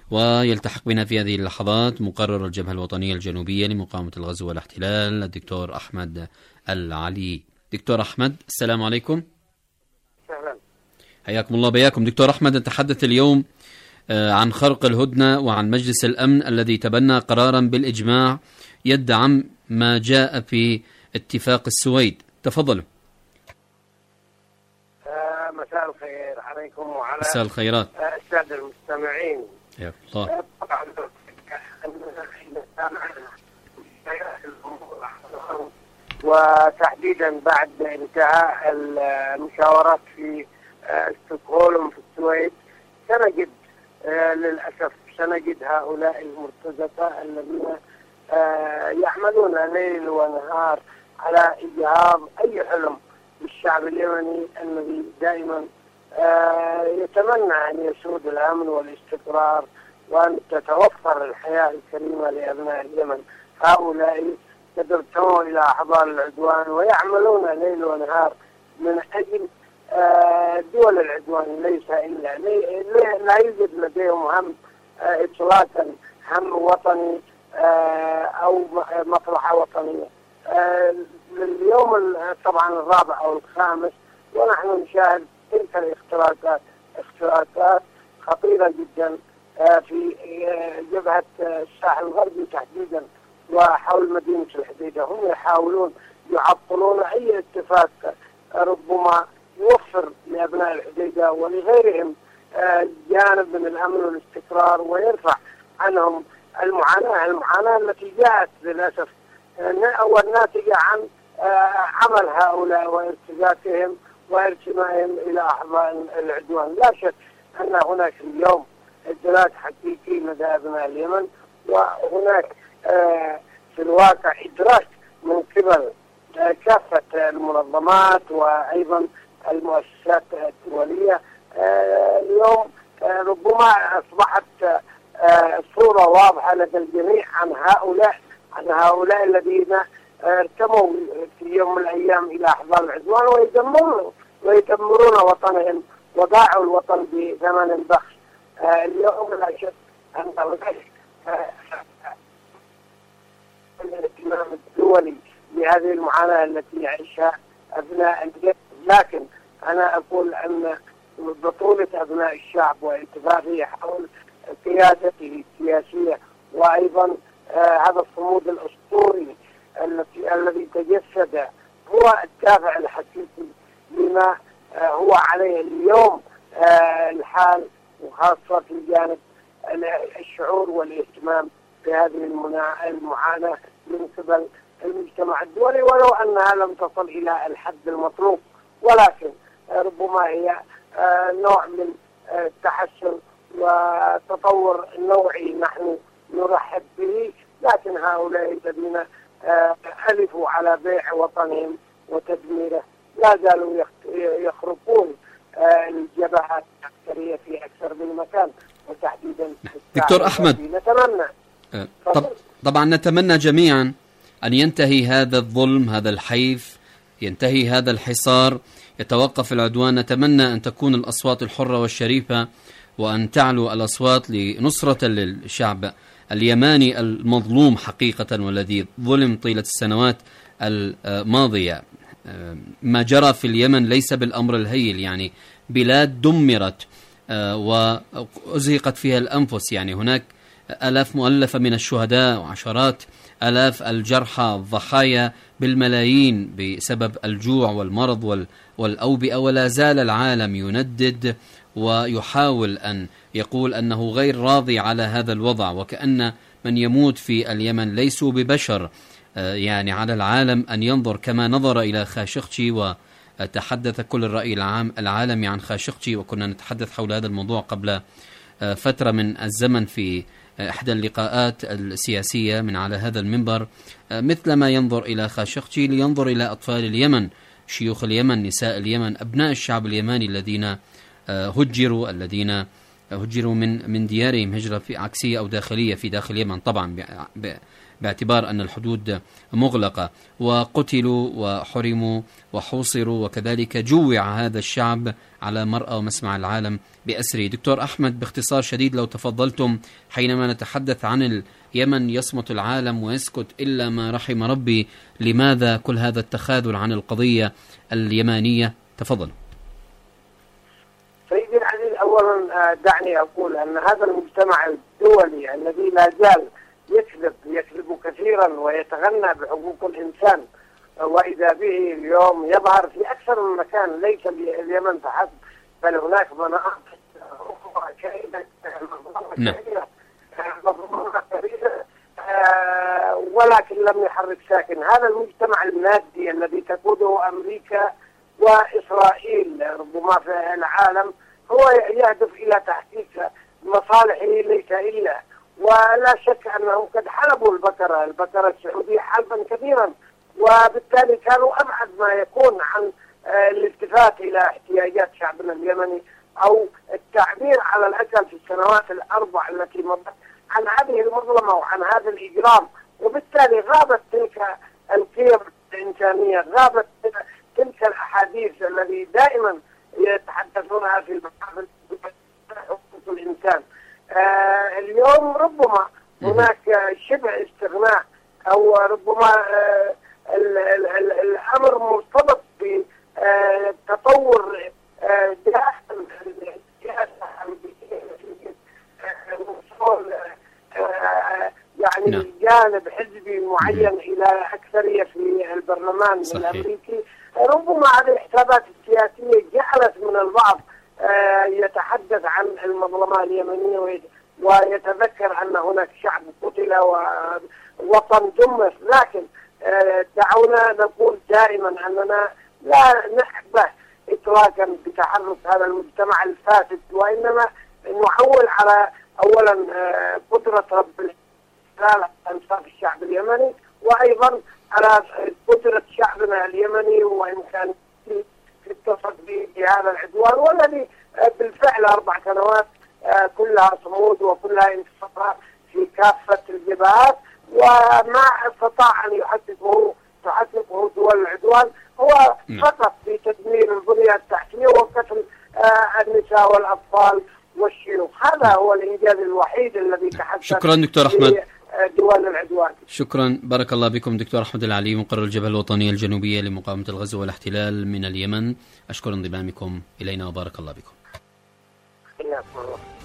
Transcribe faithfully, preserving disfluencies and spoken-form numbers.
ويلتحق بنا في هذه اللحظات مقرر الجبهة الوطنية الجنوبية لمقاومة الغزو والاحتلال الدكتور أحمد العلي. دكتور أحمد، السلام عليكم. أهلا. حياكم الله بياكم. دكتور أحمد، نتحدث اليوم عن خرق الهدنة وعن مجلس الأمن الذي تبنى قرارا بالإجماع يدعم ما جاء في اتفاق السويد. تفضلوا. آه مساء الخير عليكم وعلى مساء الخيرات السادة المستمعين. يا الله. طبعا وتحديدا بعد انتهاء المشاورات في ستوكهولم في السويد سنجد للأسف سنجد هؤلاء المرتزقة الذين يعملون ليل ونهار على إجهاض أي حلم للشعب اليمني الذي دائما يتمنى أن يسود الأمن والاستقرار وأن تتوفر الحياة الكريمة لأبناء اليمن. هؤلاء يدرسون إلى أحضان العدوان ويعملون ليل ونهار من أجل دول العدوان، ليس إلا لا يوجد لديهم هم إطلاقا هم وطني أو مصلحة وطنية. اليوم طبعا الرابع أو الخامس ونحن نشاهد تلك الاختراقات اختراقات خطيرة جدا في جبهة الساحل الغربي تحديدا وحول مدينة الحديدة. هم يحاولون يعطلون أي اتفاق ربما يوفر لأبناء الحديدة ولغيرهم جانب من الأمن والاستقرار ويرفع عنهم المعاناة المعاناة التي جاءت للأسف والناتجة عن عمل هؤلاء وارتباكهم وارتمائهم إلى أحضان العدوان. لا شك أن هناك اليوم إدراك حقيقي لدى أبناء اليمن، وهناك في الواقع إدراك من قبل كافة المنظمات وأيضا المؤسسات الدولية. اليوم ربما أصبحت صورة واضحة لدى الجميع عن هؤلاء عن هؤلاء الذين ارتموا في يوم من الأيام إلى أحضان العدوان ويدمرون ويدمرون وطنهم وباعوا الوطن بثمن بخس. اليوم لا شك أن هناك الاهتمام الدولي بهذه المعاناة التي يعيشها أبناء اليمن، لكن أنا أقول أن بطولة أبناء الشعب واتفاقه حول قيادته السياسية وأيضا آه هذا الصمود الأسطوري التي الذي تجسد هو الدافع الحقيقي لما آه هو عليه اليوم آه الحال، وخاصة في جانب الشعور والاهتمام بهذه المعاناة من قبل المجتمع الدولي، ولو أنها لم تصل إلى الحد المطلوب، ولكن ربما هي نوع من التحسن وتطور نوعي نحن نرحب به. لكن هؤلاء الذين ألفوا على بيع وطنهم وتدميره لا زالوا يخرقون الجبهات العسكرية في أكثر من مكان، وتحديدا دكتور أحمد، نتمنى طب طبعا نتمنى جميعا أن ينتهي هذا الظلم، هذا الحيف، ينتهي هذا الحصار، يتوقف العدوان. نتمنى أن تكون الأصوات الحرة والشريفة وأن تعلو الأصوات لنصرة للشعب اليماني المظلوم حقيقة والذي ظلم طيلة السنوات الماضية. ما جرى في اليمن ليس بالأمر الهيل، يعني بلاد دمرت وأزهقت فيها الأنفس، يعني هناك آلاف مؤلفة من الشهداء وعشرات آلاف الجرحى، الضحايا بالملايين بسبب الجوع والمرض والأوبئة، ولا زال العالم يندد ويحاول أن يقول أنه غير راضي على هذا الوضع، وكأن من يموت في اليمن ليسوا ببشر. يعني على العالم أن ينظر كما نظر إلى خاشقجي، وتحدث كل الرأي العام العالمي عن خاشقجي، وكنا نتحدث حول هذا الموضوع قبل فترة من الزمن في إحدى اللقاءات السياسية من على هذا المنبر. مثل ما ينظر إلى خاشقجي لينظر إلى أطفال اليمن، شيوخ اليمن، نساء اليمن، أبناء الشعب اليماني الذين هجروا، الذين هجروا من من ديارهم هجرة في عكسية أو داخلية في داخل اليمن طبعا باعتبار أن الحدود مغلقة، وقتلوا وحرموا وحوصروا، وكذلك جوع هذا الشعب على مرأى ومسمع العالم بأسره. دكتور أحمد، باختصار شديد لو تفضلتم، حينما نتحدث عن اليمن يصمت العالم ويسكت إلا ما رحم ربي، لماذا كل هذا التخاذل عن القضية اليمانية؟ تفضل. سيدي العزيز، أولا دعني أقول أن هذا المجتمع الدولي الذي لا زال يكذب يكذب كثيرا ويتغنى بحقوق الإنسان، وإذا به اليوم يظهر في أكثر من مكان، ليس اليمن فحسب بل هناك مناطق أخرى كائنة ولكن لم يحرك ساكن. هذا المجتمع المادي الذي تقوده أمريكا وإسرائيل ربما في العالم هو يهدف إلى تحقيق مصالحه ليس إلا، ولا شك أنهم قد حلبوا البقرة البقرة السعودية حلبا كبيرا، وبالتالي كانوا أبعد ما يكون عن الالتفات إلى احتياجات شعبنا اليمني أو التعبير على الأقل في السنوات الأربع التي مضت عن هذه المظلمة وعن هذا الإجرام. وبالتالي غابت تلك القيم الإنسانية، غابت تلك الأحاديث التي دائما يتحدثونها في المحافل حقوق الإنسان. آه اليوم ربما هناك شبه استغناء أو ربما آه ال ال ال الأمر مرتبط بتطور آه داخل السياسة آه يعني نعم. جانب حزبي معين مم. إلى أكثرية في البرلمان صحيح. الأمريكي. ربما هذه الحسابات السياسية جعلت من البعض آه يتحدث عن المظلمة اليمنية ويتذكر أن هناك شعب قتل ووطن دمر، لكن آه دعونا نقول دائما أننا لا نحبه إطلاقا بتحرك هذا المجتمع الفاسد، وإنما نعول على أولا آه قدرة رب العالمين أنصاف الشعب اليمني، وأيضا على قدرة شعبنا اليمني وإمكانيته في التصدي بهذا العدوان، والذي بالفعل أربع سنوات كلها صمود وكلها انتصارات في كافة الجبهات، وما استطاع أن يحققه تحققه دول العدوان هو فقط في تدمير البنية التحتية وقتل النساء والأطفال والشيوخ. هذا هو الإنجاز الوحيد الذي تحقق. شكرا دكتور أحمد. دول العدوان. شكرا، بارك الله بكم. دكتور أحمد العلي، مقرر الجبهة الوطنية الجنوبية لمقاومة الغزو والاحتلال من اليمن، أشكر انضمامكم إلينا وبارك الله بكم.